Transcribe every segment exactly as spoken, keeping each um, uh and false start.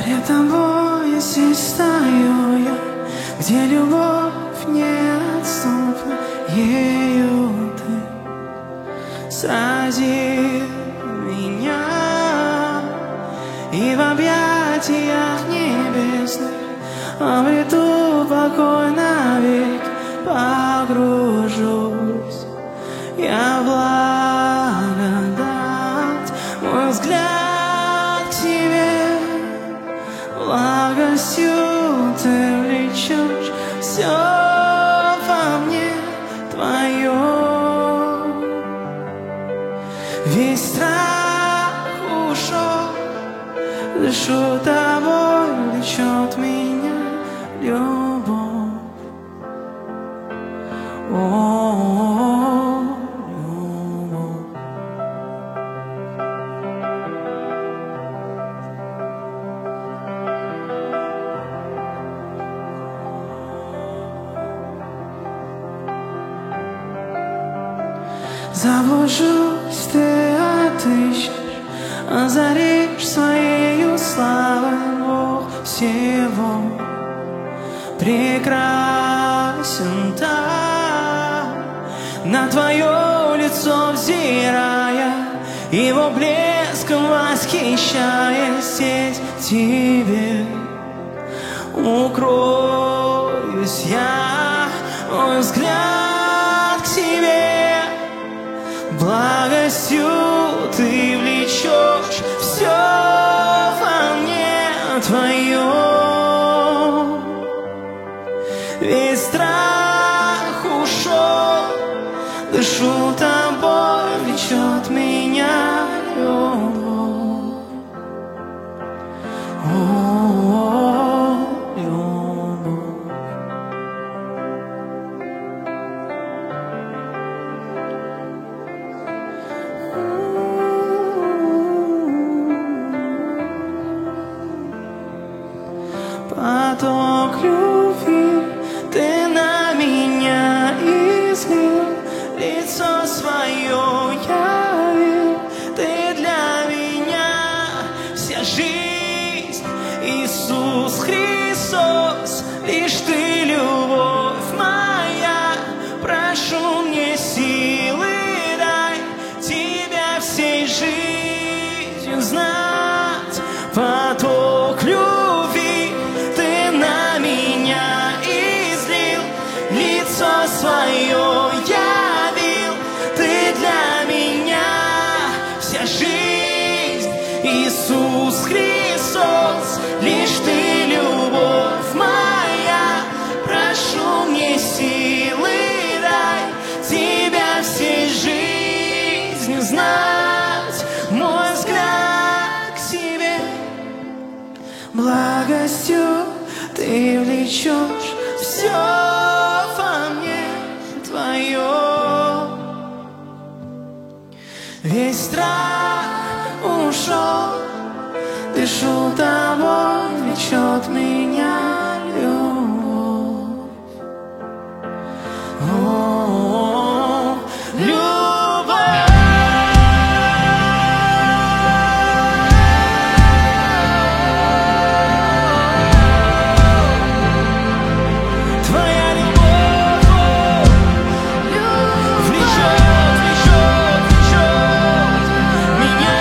Перед тобой я здесь стою я, где любовь неотступна, ею ты сразил меня. И в объятиях небесных обрету покой навек, погружусь я в благодать. Мой взгляд к тебе благостью ты влечешь, все во мне твое. Весь страх ушел, дышу тобой, влечет меня любовь. О, любовь. Заблужусь, ты отыщешь, озаришь своею славой. Бог всего прекрасен так, на твое лицо взирая, его блеском восхищаясь, здесь тебе укроюсь я. Мой взгляд к тебе благостью ты влечешь, все во мне твое. Весь страх ушел, дышу тобой, влечет меня любовь. О, любовь. Поток любви ты на меня излил, лицо свое явил. Ты для меня вся жизнь, Иисус Христос. Лишь ты, любовь моя, прошу мне силы дай тебя всей жизнью знать. Поток любви ты на меня излил, лицо свое явил. Ты для меня вся жизнь, Иисус Христос. Лишь ты, любовь моя, прошу мне силы дай тебя всей жизнью знать. Мой взгляд к тебе благостью ты влечешь, все во мне твое. Весь страх ушел, дышу тобой, влечет меня любовь. О, любовь. Твоя любовь влечет, влечет, влечет меня.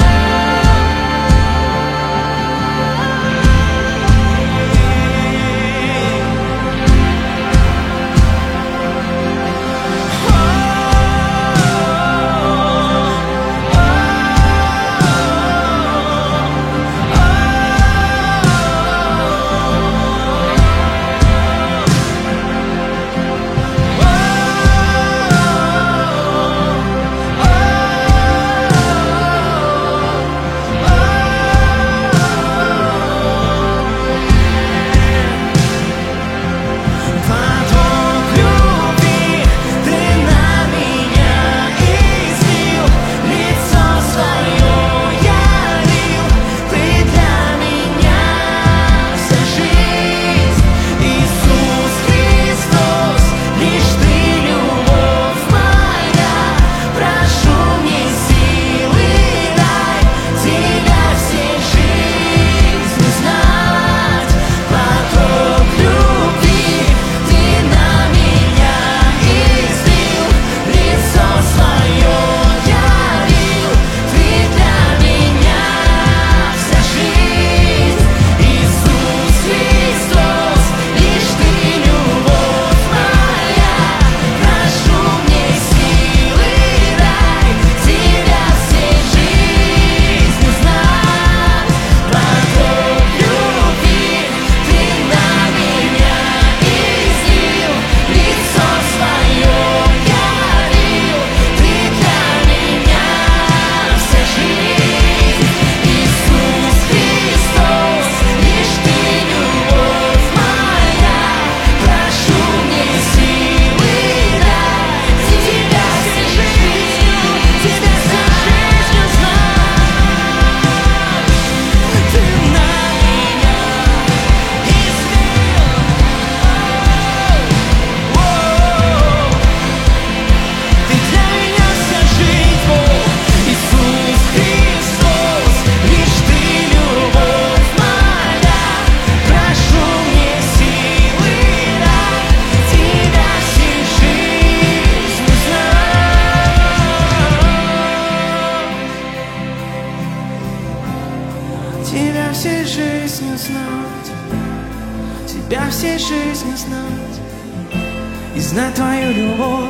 песню знать, тебя всей жизни знать и знать твою любовь,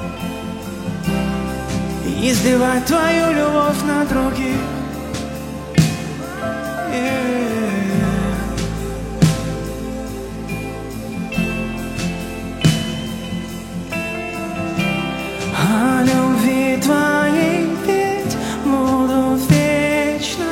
и изливать твою любовь на других. О любви твоей петь буду вечно,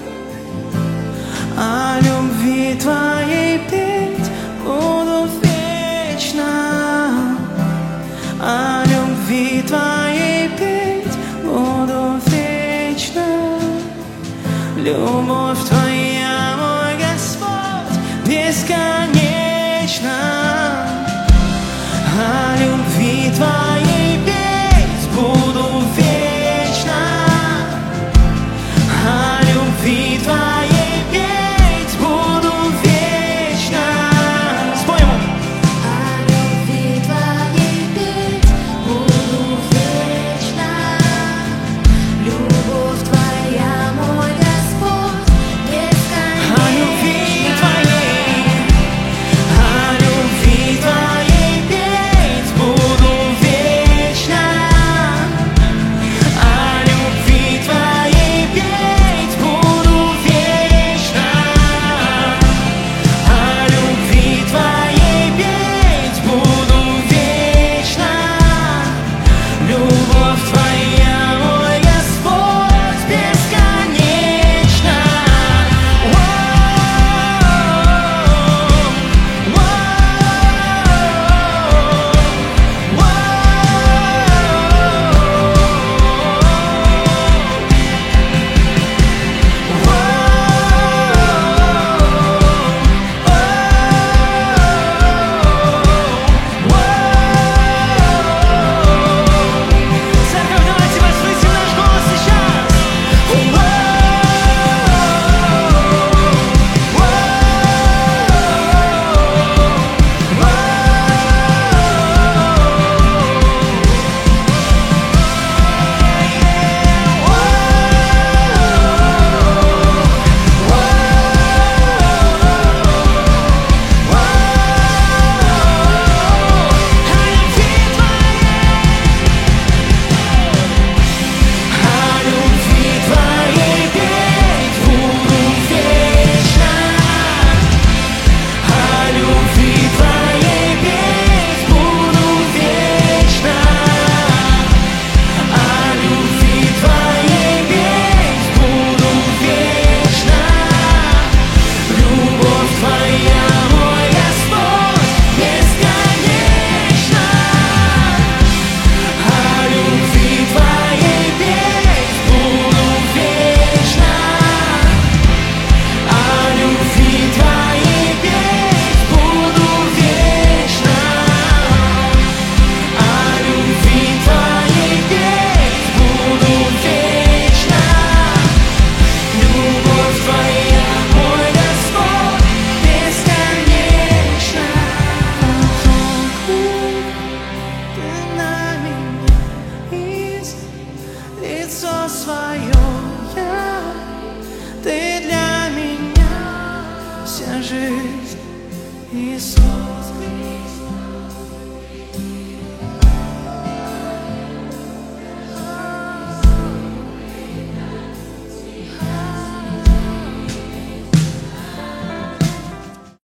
о любви твоей петь буду вечно, о любви твоей петь буду вечно, любовь твоя.